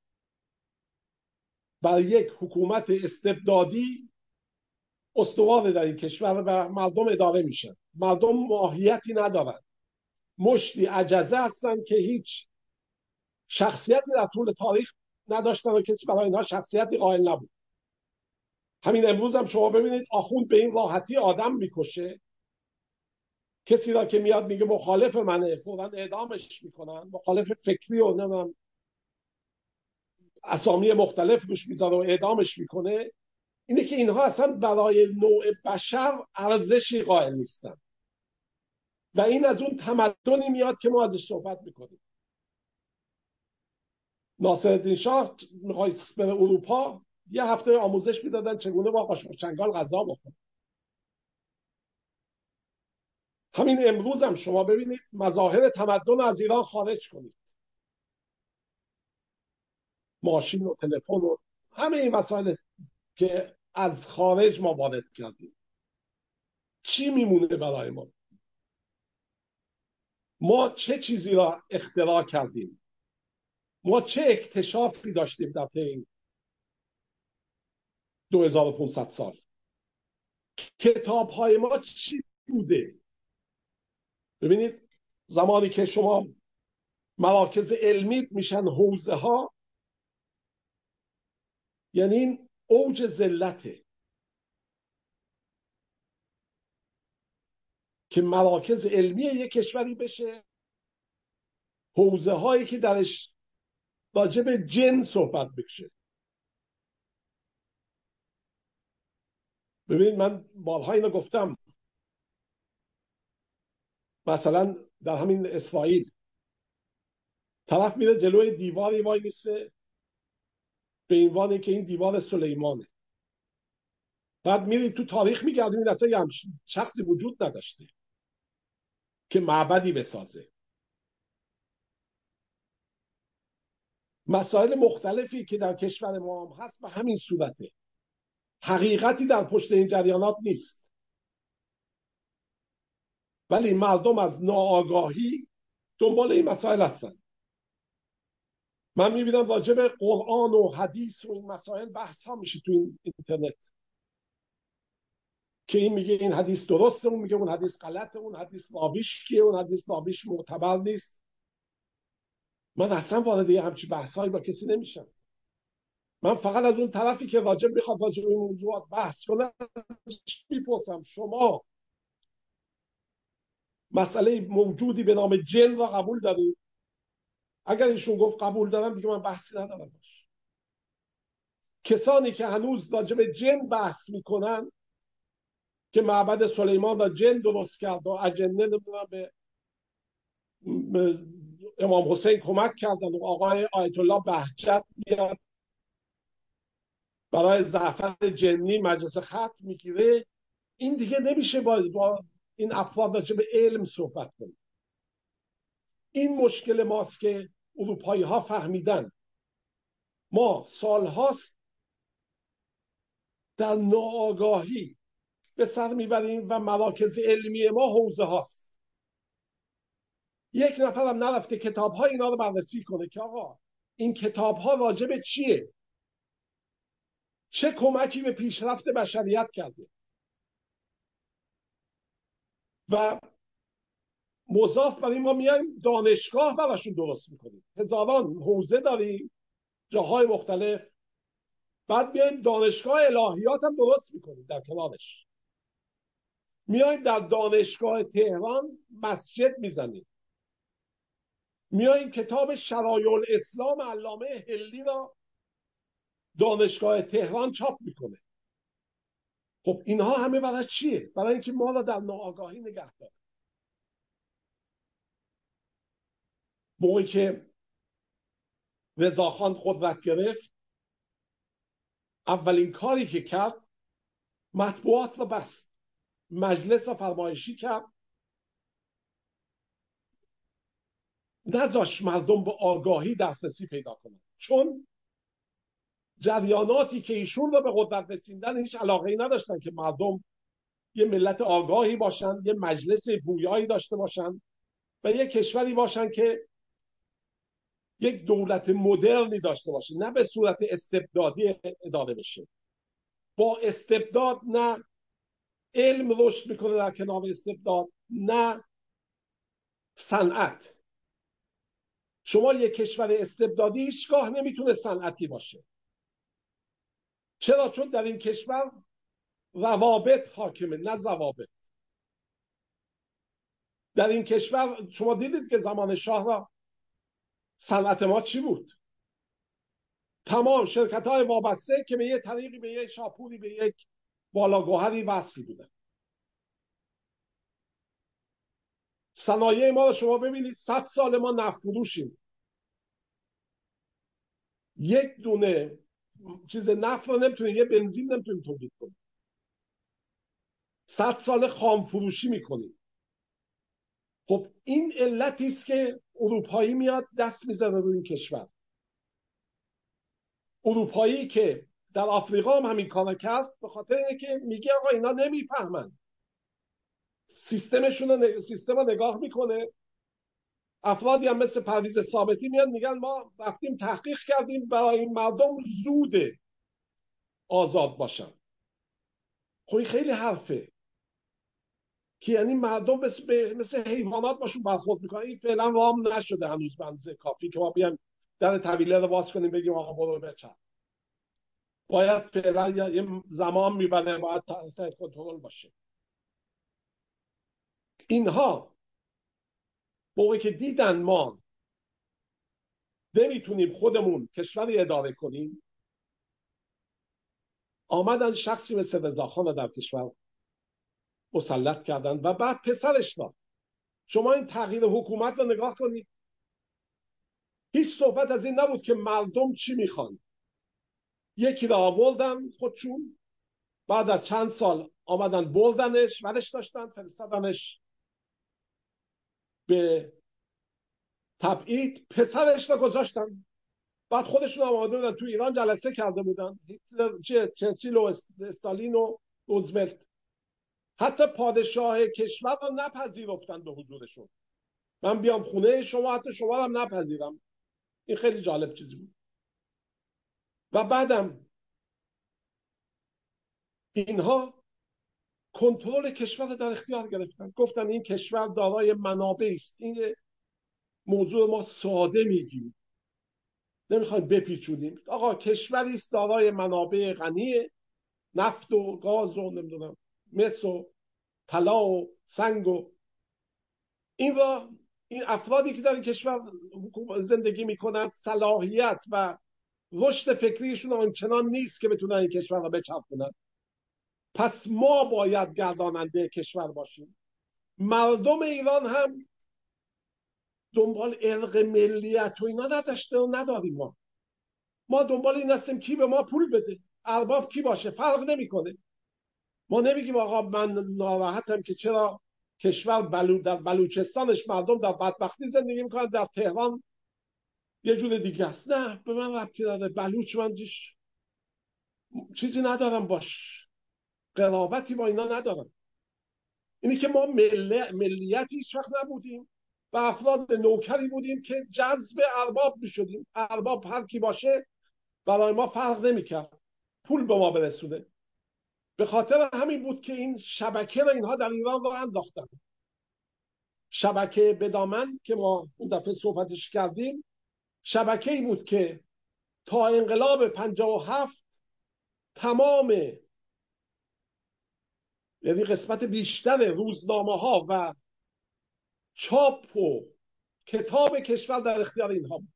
بر یک حکومت استبدادی استوار در این کشور و مردم اداره میشن. مردم ماهیتی ندارن، مشتی عجزه هستن که هیچ شخصیتی در طول تاریخ نداشتن و کسی برای اینها شخصیتی قائل نبود. همین امروز هم شما ببینید آخوند به این راحتی آدم میکشه. کسی را که میاد میگه مخالف منه فوراً اعدامش میکنن، مخالف فکری و نمیدونم اسامی مختلف روش میذاره و اعدامش میکنه. اینه که اینها اصلا برای نوع بشر ارزشی قائل نیستن و این از اون تمدنی میاد که ما ازش صحبت میکنیم. ناصرالدین شاه میخواد بره اروپا، یه هفته آموزش میدادن چگونه با قاشق چنگال غذا بخوره. همین امروز هم شما ببینید مظاهر تمدن از ایران خارج کنید، ماشین و تلفن و همه این مسائل که از خارج ما وارد کردیم، چی میمونه برای ما؟ ما چه چیزی را اختراع کردیم؟ ما چه اکتشافی داشتیم در طی دو هزار و پانصد سال؟ کتاب‌های ما چی بوده؟ ببینید زمانی که شما مراکز علمی میشن حوزه ها، یعنی این اوج ذلته که مراکز علمی یک کشوری بشه حوزه هایی که درش راجع به جن صحبت بشه. ببینید من بارها اینو گفتم، مثلا در همین اسرائیل طرف میره جلوی دیواری وای میسته به عنوان که این دیوار سلیمانه، بعد میری تو تاریخ میگردید اصلا یه شخصی وجود نداشته که معبدی بسازه. مسائل مختلفی که در کشور ما هم هست به همین صورته، حقیقتی در پشت این جریانات نیست، ولی مردم از ناآگاهی دنبال این مسائل هستن. من میبینم راجع به قرآن و حدیث و این مسائل بحث ها میشه تو این اینترنت که این میگه این حدیث درسته، اون میگه اون حدیث غلطه، اون حدیث راویش کیه، اون حدیث راویش معتبر نیست. من اصلا وارد یه همچین بحثایی با کسی نمیشم. من فقط از اون طرفی که راجع میخواد راجع به این موضوعات بحث کنه میپرسم شما مسئله موجودی به نام جن را قبول دارید؟ اگر ایشون گفت قبول دارم دیگه من بحثی ندارم باش. کسانی که هنوز راجع به جن بحث میکنن که معبد سلیمان را جن درست کرد و اجنه نمیدونم به امام حسین کمک کردن و آقای آیت الله بهجت میاد برای زعفر جنی مجلس ختم میگیره، این دیگه نمیشه با, با این افراد راجع به علم صحبت کنیم. این مشکل ماست که اروپایی ها فهمیدن ما سالهاست در ناآگاهی به سر میبریم و مراکز علمی ما حوزه هاست. یک نفرم نرفته کتاب ها اینا رو بررسی کنه که آقا این کتاب ها راجع به چیه، چه کمکی به پیشرفت بشریت کرده. و مضاف بر این ما میایم دانشگاه براشون درست میکنیم، هزاران حوزه داریم جاهای مختلف، بعد میایم دانشگاه الهیات هم درست میکنیم در کنارش. میایم در دانشگاه تهران مسجد میزنیم، میایم کتاب شرایع الاسلام علامه حلی را دانشگاه تهران چاپ میکنه. خب اینها همه برای چیه؟ برای اینکه ما را در ناآگاهی نگه داره. موقعی که رضاخان قدرت گرفت اولین کاری که کرد مطبوعات را بست، مجلس را فرمایشی کرد، نذاش مردم به آگاهی دسترسی پیدا کنند، چون جریاناتی که ایشون را به قدرت رسیدن هیچ علاقه‌ای نداشتن که مردم یه ملت آگاهی باشن، یه مجلس گویایی داشته باشن و یه کشوری باشن که یک دولت مدرنی داشته باشه، نه به صورت استبدادی اداره بشه. با استبداد نه علم رشد میکنه در کنار استبداد، نه صنعت. شما یک کشور استبدادی هیچگاه نمیتونه صنعتی باشه. چرا؟ چون در این کشور روابط حاکمه نه ضوابط. در این کشور شما دیدید که زمان شاه را صنعت ما چی بود؟ تمام شرکت های وابسته که به یه طریقی به یه شاپوری به یک بالاگوهری وصل بودن. صنایع ما رو شما ببینید، صد سال ما نفت فروشیم، یک دونه چیز نفت رو نمیتونیم، یه بنزین نمیتونیم تولید کنیم، صد سال خام فروشی میکنیم. خب این علتی است که اروپایی میاد دست میزنه روی این کشور. اروپایی که در آفریقا هم همین کارو کرد به خاطر اینه که میگه آقا اینا نمیفهمن، سیستمشون رو سیستم رو نگاه میکنه، افرادی هم مثل پرویز ثابتی میاد میگن ما رفتیم تحقیق کردیم برای این مردم زوده آزاد باشن. خب این خیلی حرفه که یعنی مردم مثل, مثل حیوانات باشون برخورد میکنن. این فعلا رام نشده هنوز بنزه کافی که ما بیایم در طویله رو باز کنیم بگیم آقا برو بچن. باید فعلا یه زمان میبره، باید تحت کنترل باشه. اینها موقعی که دیدن ما نمیتونیم خودمون کشوری اداره کنیم، آمدن شخصی مثل رضاخان رو در کشور مسلط کردن و بعد پسرش داد. شما این تغییر حکومت رو نگاه کنید، هیچ صحبت از این نبود که مردم چی میخوان. یکی را آوردن خودشون، بعد از چند سال آمدن بردنش، ورش داشتن، فرستادنش به تبعید، پسرش را گذاشتن. بعد خودشون آماده بودن تو ایران جلسه کرده بودن، چرچیل و استالین و روزولت، حتی پادشاه کشور را نپذیرفتن به حضورشون. من بیام خونه شما حتی شما هم نپذیرم. این خیلی جالب چیزی بود. و بعدم اینها کنترل کشور در اختیار گرفتن، گفتن این کشور دارای منابع است. این موضوع ما ساده میگیم، نمیخوایم بپیچونیم. آقا کشوری است دارای منابع غنی، نفت و گاز و نمیدونم مس و طلا و سنگ و این را این افرادی که در این کشور زندگی میکنن صلاحیت و رشد فکریشون آنچنان نیست که بتونن این کشور را بچرخونن. پس ما باید گرداننده کشور باشیم. مردم ایران هم دنبال ارق ملیت و اینا نداشته و نداریم. ما ما دنبال این هستیم کی به ما پول بده، ارباب کی باشه، فرق نمیکنه. ما نمیگیم آقا من ناراحتم که چرا کشور بلو در بلوچستانش مردم در بدبختی زندگی میکنن، در تهران یه جور دیگه است. نه، به من ربطی نداره. بلوچ من جیش چیزی ندارم باش، قرابتی با اینا ندارم. اینی که ما ملی... ملیتی هیچ وقت نبودیم و افراد نوکری بودیم که جذب ارباب میشدیم. ارباب هر کی باشه برای ما فرق نمیکرد، پول به ما برسونه. به خاطر همین بود که این شبکه رو اینها در ایران رو انداختن. شبکه بدامن که ما اون دفعه صحبتش کردیم، شبکه‌ای بود که تا انقلاب پنجاه و هفت تمام، یعنی قسمت بیشتر روزنامه ها و چاپ و کتاب کشور در اختیار اینها بود.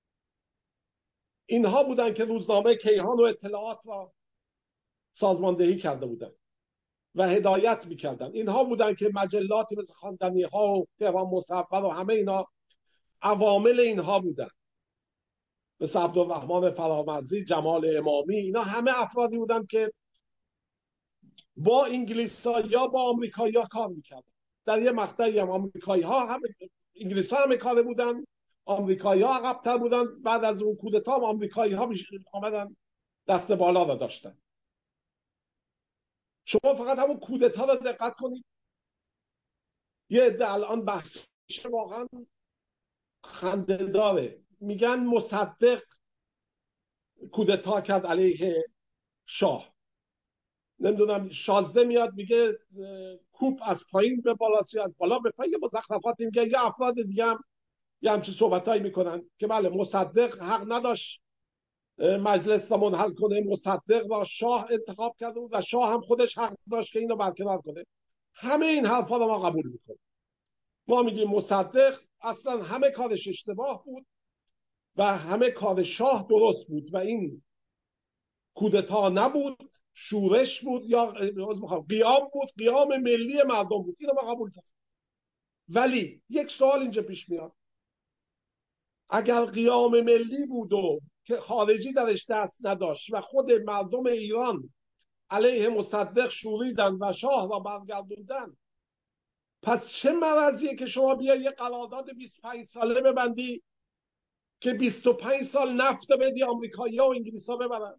اینها بودن که روزنامه کیهان و اطلاعات را سازماندهی کرده بودن و هدایت میکردن. اینها بودن که مجلاتی مثل خواندنی ها و تهران مصور و همه اینا عوامل اینها بودن، مثل عبدالرحمن فرامرزی، جمال امامی. اینا همه افرادی بودن که با انگلیس ها یا با آمریکایی ها کار میکردن. در یه مقطعی هم آمریکایی ها هم انگلیس ها هم کار بودن، آمریکایی ها عقب‌تر بودن. بعد از اون کودتا آمریکایی ها آمدن دست بالا را داشتن. شما فقط همون کودتا را دقت کنید. یه عده الان بحث میشه واقعا خنده داره، میگن مصدق کودتا کرد علیه شاه. نمیدونم شازده میاد میگه کوپ از پایین به بالاست، از بالا به پایین، مزخرفاتی میگه. یا افراد دیگه هم یه همچین صحبتایی میکنن که بله مصدق حق نداشت مجلس را منحل کنه، مصدق را شاه انتخاب کرده و شاه هم خودش حق داشت که اینو برکنار کنه. همه این حرفا رو ما قبول میکنیم. ما میگیم مصدق اصلا همه کارش اشتباه بود و همه کار شاه درست بود و این کودتا نبود، شورش بود یا قیام بود، قیام ملی مردم بود. اینو ما قبول داریم. ولی یک سوال اینجا پیش میاد، اگر قیام ملی بود و که خارجی درش دست نداشت و خود مردم ایران علیه مصدق شوریدن و شاه را برگردوندن، پس چه مرضیه که شما بیا یه قرارداد بیست و پنج ساله ببندی که بیست و پنج سال نفت بدی آمریکایی‌ها و انگلیس‌ها ببرن؟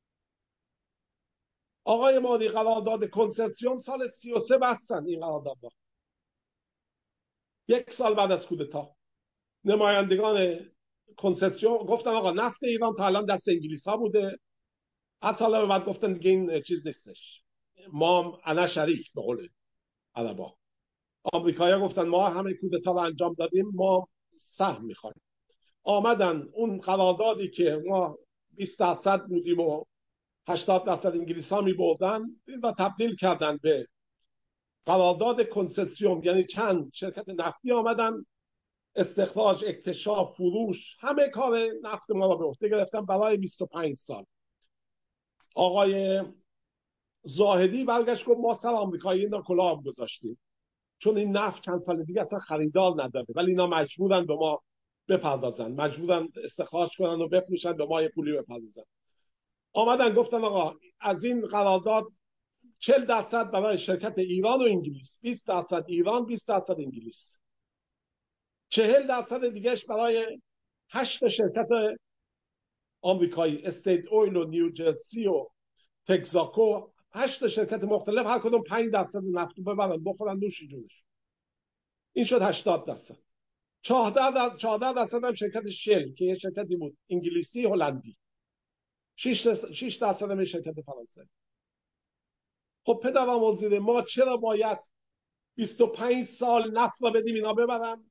آقای مادی قرارداد کنسرسیوم سال سی و سه بستن این قرارداد را، یک سال بعد از کودتا. نمایندگان کنسسیون گفتن آقا نفت ایران تا الان دست انگلیس ها بوده، از حالا به بعد گفتن دیگه این چیز نیستش، ما انا شریک به قول عربا. آمریکایی‌ها گفتن ما همه کودتا رو انجام دادیم، ما سهم میخوایم. آمدن اون قراردادی که ما بیست درصد بودیم و هشتاد درصد انگلیس ها میبردن و تبدیل کردن به قرارداد کنسسیوم، یعنی چند شرکت نفتی آمدن استخراج، اکتشاف، فروش، همه کار نفت ما را به عهده گرفتن برای بیست و پنج سال. آقای زاهدی برگشت گفت ما سر آمریکایی اینا کلاه گذاشتیم، چون این نفت چند سال دیگه اصلا خریدار نداره، ولی اینا مجبورن به ما بپردازن، مجبورن استخراج کنن و بفروشن، به ما یه پولی بپردازن. آمدن گفتن آقا از این قرارداد چهل درصد برای شرکت ایران و انگلیس، بیست درصد ایران، بیست درصد انگلیس، چهل درصد دیگهش برای هشت شرکت آمریکایی، استیت اویل و نیوجرسی و تگزاکو، هشت شرکت مختلف، هر کدوم پنج درصد نفت ببرن بخورن نوش جونش. این شد هشتاد درصد. چهارده درصد هم شرکت شل که یه شرکتی بود انگلیسی هلندی، شش درصد هم شرکت فرانسوی. خب پدرم وزیر، ما چرا باید بیست و پنج سال نفت را بدیم اینا ببرن؟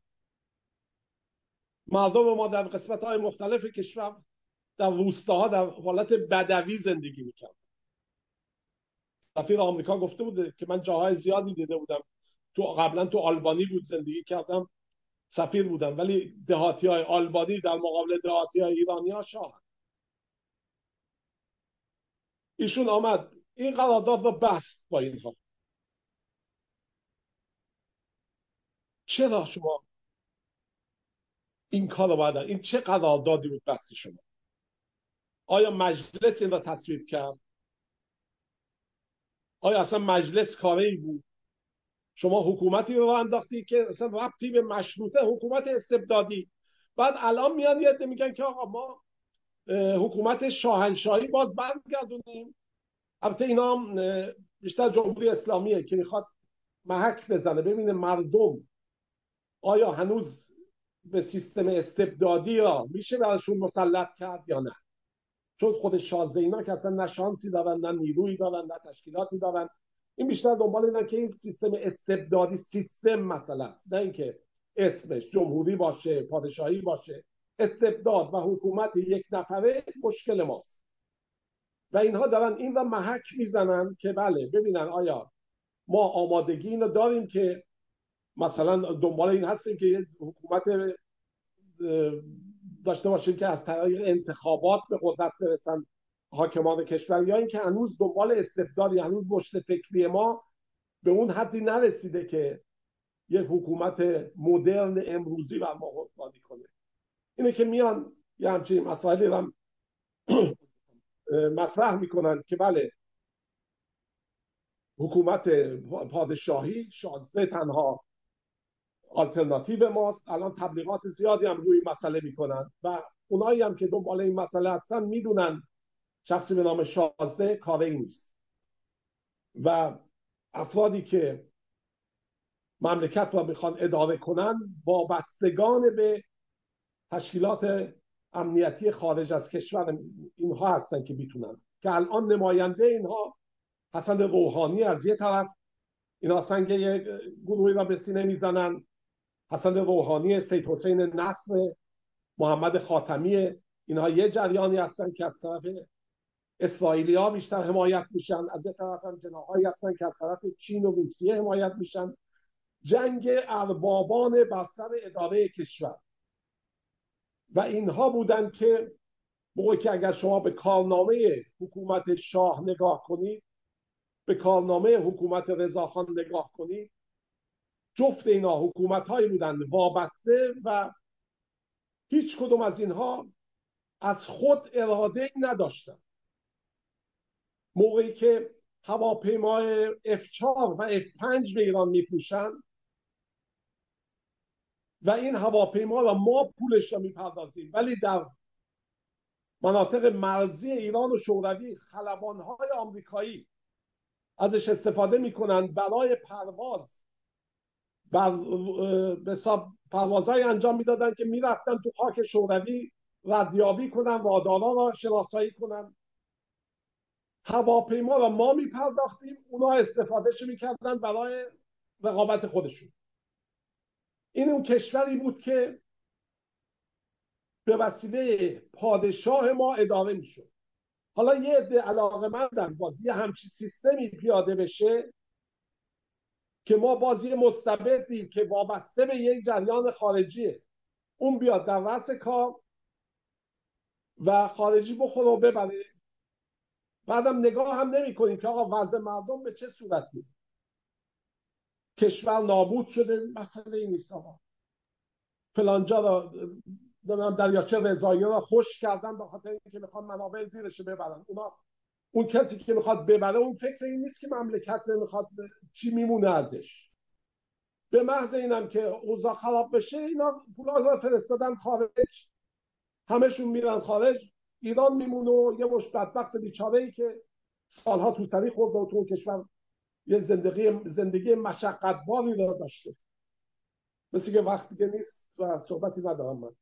مردم ما در قسمت‌های مختلف کشور در روستاها در حالت بدوی زندگی میکرد. سفیر آمریکا گفته بود که من جاهای زیادی دیده بودم، تو قبلا تو آلبانی بود زندگی کردم، سفیر بودم، ولی دهاتی های آلبانی در مقابل دهاتی های ایرانی ها شاه. ایشون آمد این قرارداد رو بست با اینها. چرا شما این کار رو باید؟ این چه قراردادی بود بستی شما؟ آیا مجلس این را تصویب کرد؟ آیا اصلا مجلس کاری بود؟ شما حکومتی رو انداختی که اصلا ربطی به مشروطه، حکومت استبدادی. بعد الان میان یه عده میگن که آقا ما حکومت شاهنشاهی باز برگردونیم. البته اینا هم بیشتر جمهوری اسلامیه که میخواد محک بزنه ببینه مردم آیا هنوز به سیستم استبدادی را میشه براشون مسلط کرد یا نه. چون خود شازده اینا که اصلا نه شانسی دارن، نه نیرویی دارن، نه تشکیلاتی دارن. این بیشتر دنبال اینه که این سیستم استبدادی سیستم مسئله است، نه اینکه اسمش جمهوری باشه، پادشاهی باشه. استبداد و حکومت یک نفره مشکل ماست و اینها دارن این را محک میزنن که بله ببینن آیا ما آمادگی اینو داریم که مثلا دنبال این هستیم که حکومت داشته باشیم که از طریق انتخابات به قدرت برسن حاکمان کشور، یا اینکه هنوز دنبال استبدادی، هنوز مشت فکری ما به اون حدی نرسیده که یک حکومت مدرن امروزی بر ما حکمرانی کنه. اینه که میان یه همچین مسائلی رو مطرح میکنن که بله حکومت پادشاهی شازده تنها آلترناتیو ماست. الان تبلیغات زیادی هم روی مسئله میکنن و اونایی هم که دنبال این مسئله هستن میدونن شخصی به نام شازده کاری نیست و افرادی که مملکت را میخوان اداره کنن وابستگان به تشکیلات امنیتی خارج از کشور اینها هستن که میتونن، که الان نماینده اینها حسن روحانی از یه طرف، اینا سنگ یه گروهی را به سینه میزنن، حسن روحانی، سید حسین نصر، محمد خاتمی، اینها یه جریانی هستن که از طرف اسرائیلی ها بیشتر حمایت میشن، از یه طرف هم جناحایی هستن که از طرف چین و روسیه حمایت میشن. جنگ اربابان بر سر اداره کشور و اینها بودن که موقعی که اگر شما به کارنامه حکومت شاه نگاه کنید، به کارنامه حکومت رضاخان نگاه کنید، جفت اینا حکومت هایی بودن وابسته و هیچ کدوم از اینها از خود اراده نداشتن. موقعی که هواپیمای اف چهار و اف پنج به ایران میفروشن و این هواپیما را ما پولش را میپردازیم، ولی در مناطق مرزی ایران و شوروی خلبانهای آمریکایی ازش استفاده میکنن برای پرواز بر به حساب پروازهای انجام میدادن که میرفتن تو خاک شوروی ردیابی کنن و عدالا را شناسایی کنن. هواپیما را ما میپرداختیم، اونا استفادهش میکردن برای رقابت خودشون. این اون کشوری بود که به وسیله پادشاه ما اداره میشد. حالا یه عده علاقه‌مندن بازی همچین سیستمی پیاده بشه که ما بازی مستبدی که وابسته به یک جریان خارجیه، اون بیاد در رأس کار و خارجی بخوره و ببره. بعدم نگاه هم نمی کنیم که آقا وضع مردم به چه صورتی، کشور نابود شده، مسئله این نیست. آقا فلانجا را نمیدونم دریاچه رضایی را خشک کردن به خاطر اینکه میخوان منابع زیرش ببرن. اونا اون کسی که میخواد ببره اون فکر این نیست که مملکت نمیخواد چی میمونه ازش. به محض اینم که اوضاع خراب بشه اینا پولا رو فرستادن خارج، همشون میرن خارج، ایران میمونه و یه مش بدبخت بیچاره‌ای که سالها تو تاریخ خورده و تو کشور یه زندگی زندگی مشقتباری رو داشته. مثل که وقتی که نیست و صحبتی ندارم من.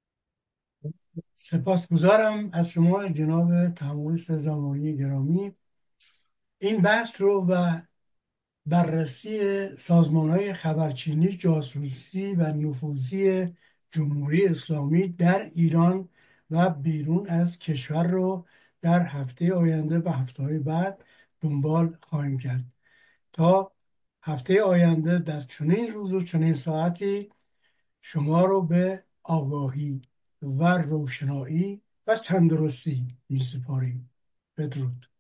سپاسگزارم از شما جناب تمویل زمانی گرامی. این بحث رو و بررسی سازمان‌های خبرچینی، جاسوسی و نفوذی جمهوری اسلامی در ایران و بیرون از کشور رو در هفته آینده و هفته‌های بعد دنبال خواهیم کرد. تا هفته آینده در چنین روز و چنین ساعتی شما رو به آگاهی و روشنایی و تندرستی می سپاریم. بدرود.